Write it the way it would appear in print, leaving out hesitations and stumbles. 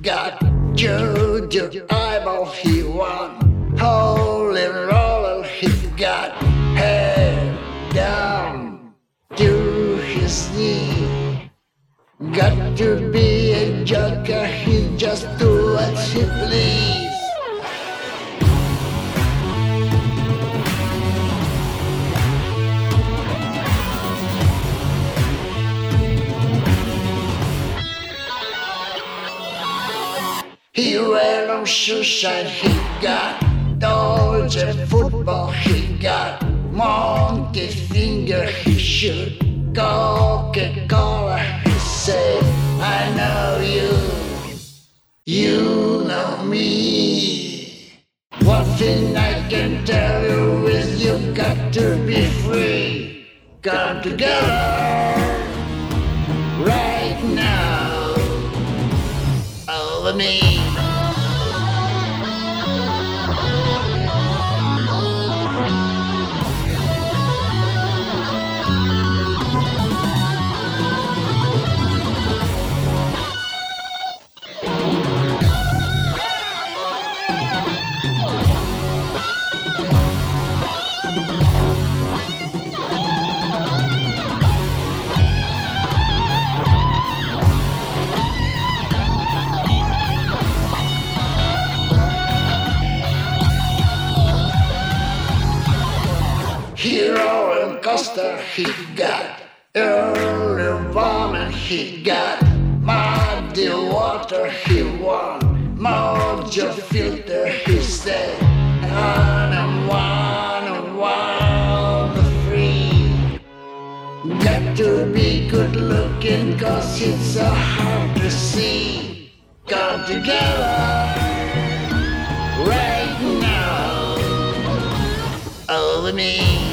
got Juju eyeball, he won. Holy roller, he got hair down to his knee. Got to be a joker, he just do what he please. He wear no shoes and he got Dodger football, he got monkey finger, he shoot Coca-Cola, he say, I know you, you know me. One thing I can tell you is you got to be free. Come together right now over me. Hero and Costa, he got early woman, he got muddy water, he won mojo filter, he said, and one free. Got to be good looking, cause it's so hard to see. Come together right now over me.